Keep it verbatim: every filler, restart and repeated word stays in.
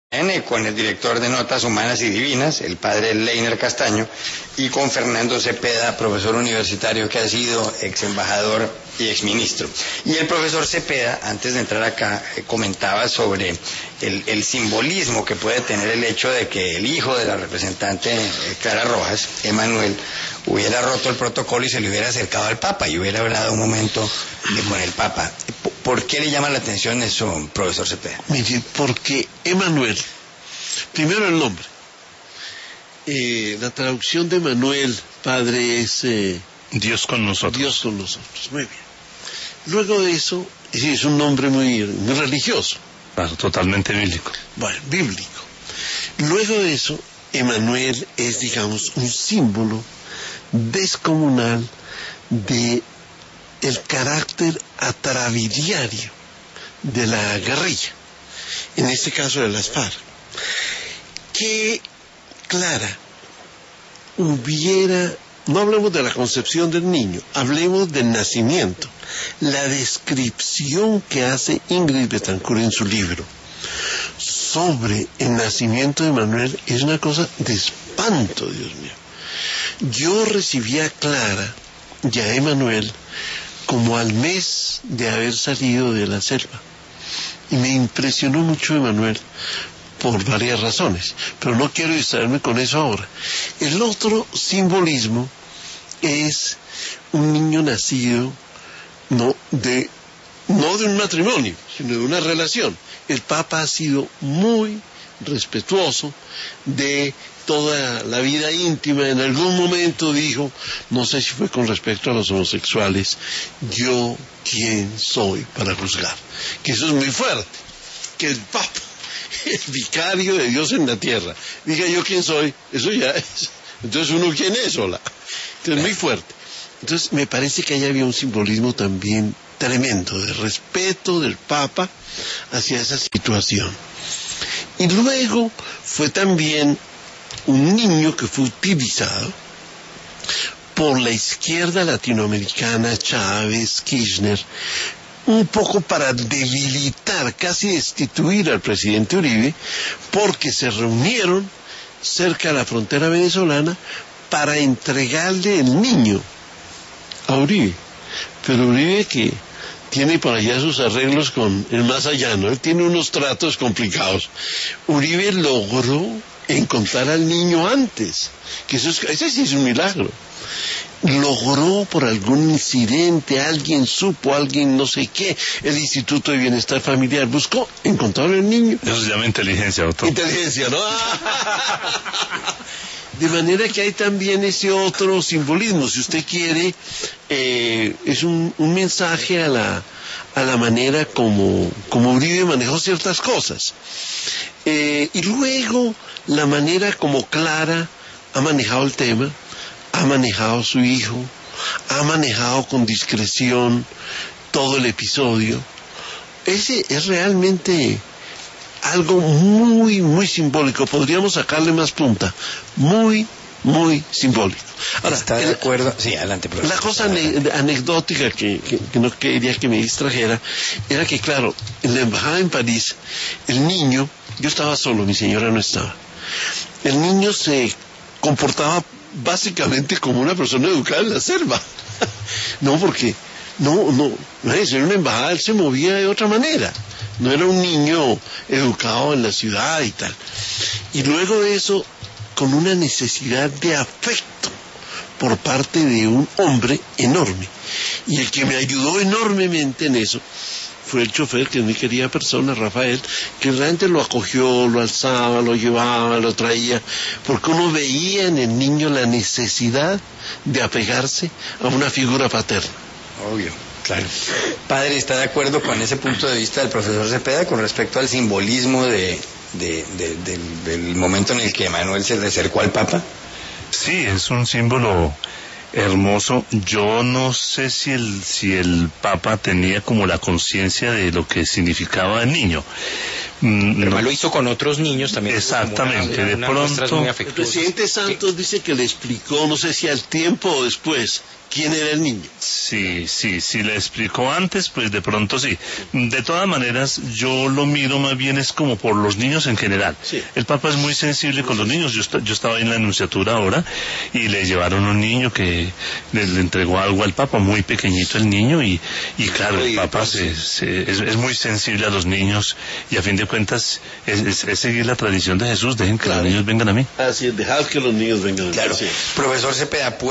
con el director de Notas Humanas y Divinas, el padre Leiner Castaño, y con Fernando Cepeda, profesor universitario que ha sido ex embajador y ex ministro. Y el profesor Cepeda, antes de entrar acá, eh, comentaba sobre el, el simbolismo que puede tener el hecho de que el hijo de la representante eh, Clara Rojas, Emanuel, hubiera roto el protocolo y se le hubiera acercado al Papa y hubiera hablado un momento eh, con el Papa. ¿Por qué le llama la atención eso, profesor Cepeda? Mire, porque Emanuel, primero el nombre, eh, la traducción de Emanuel, Padre, es eh, Dios con nosotros. Dios con nosotros, muy bien. Luego de eso, es, es un nombre muy, muy religioso. Claro, totalmente bíblico. Bueno, bíblico. Luego de eso, Emanuel es, digamos, un símbolo descomunal de el carácter atrabiliario de la guerrilla, en este caso de las FARC, que Clara hubiera, no hablemos de la concepción del niño, hablemos del nacimiento, la descripción que hace Ingrid Betancourt en su libro sobre el nacimiento de Manuel es una cosa de espanto, Dios mío. Yo recibí a Clara y a Emanuel como al mes de haber salido de la selva. Y me impresionó mucho Emanuel por varias razones, pero no quiero distraerme con eso ahora. El otro simbolismo es un niño nacido no de, no de un matrimonio, sino de una relación. El Papa ha sido muy respetuoso de toda la vida íntima. En algún momento dijo, no sé si fue con respecto a los homosexuales, yo quién soy para juzgar, que eso es muy fuerte, que el Papa, el vicario de Dios en la tierra, diga yo quién soy, eso ya es, entonces uno quién es, hola, entonces muy fuerte. Entonces me parece que ahí había un simbolismo también tremendo de respeto del Papa hacia esa situación. Y luego fue también un niño que fue utilizado por la izquierda latinoamericana, Chávez, Kirchner, un poco para debilitar, casi destituir al presidente Uribe, porque se reunieron cerca de la frontera venezolana para entregarle el niño a Uribe. Pero Uribe, que tiene por allá sus arreglos con el más allá, ¿no? Él tiene unos tratos complicados. Uribe logró encontrar al niño antes, que eso es, ese sí es un milagro. Logró por algún incidente, alguien supo, alguien no sé qué, el Instituto de Bienestar Familiar buscó, encontraron el niño. Eso se llama inteligencia, doctor. Inteligencia, ¿no? De manera que hay también ese otro simbolismo, si usted quiere, eh, es un, un mensaje a la, a la manera como, como Uribe manejó ciertas cosas. Eh, y luego la manera como Clara ha manejado el tema, ha manejado a su hijo, ha manejado con discreción todo el episodio. Ese es realmente algo muy, muy simbólico. Podríamos sacarle más punta. Muy, muy simbólico. Ahora, ¿está de acuerdo? Sí, adelante, profesor. La cosa ane anecdótica que, que, que no quería que me distrajera era que, claro, en la embajada en París, el niño, yo estaba solo, mi señora no estaba. El niño se comportaba básicamente como una persona educada en la selva. No, porque no, no, no es, en una embajada él se movía de otra manera. No era un niño educado en la ciudad y tal. Y luego de eso, con una necesidad de afecto por parte de un hombre enorme. Y el que me ayudó enormemente en eso fue el chofer, que es mi querida persona, Rafael, que realmente lo acogió, lo alzaba, lo llevaba, lo traía, porque uno veía en el niño la necesidad de apegarse a una figura paterna. Obvio, claro. Padre, ¿está de acuerdo con ese punto de vista del profesor Cepeda con respecto al simbolismo de, de, de, de, del momento en el que Emanuel se le acercó al Papa? Sí, es un símbolo hermoso. Yo no sé si el, si el Papa tenía como la conciencia de lo que significaba el niño, Mm, Pero no. lo hizo con otros niños también. Exactamente, Una, de una muestras pronto- muy El afectuosas. presidente Santos dice que le explicó, no sé si al tiempo o después, quién era el niño. Sí, sí, si le explicó antes, pues de pronto sí. De todas maneras, yo lo miro más bien es como por los niños en general. Sí. El Papa es muy sensible con los niños. Yo, esta- yo estaba ahí en la anunciatura ahora y le llevaron un niño que le, le entregó algo al Papa, muy pequeñito el niño, y, y claro, el Papa se, se- es, es muy sensible a los niños y a fin de cuentas es, es- es seguir la tradición de Jesús. Dejen que Claro. los niños vengan a mí. Así es, dejar que los niños vengan. Claro. Sí. Profesor Cepeda,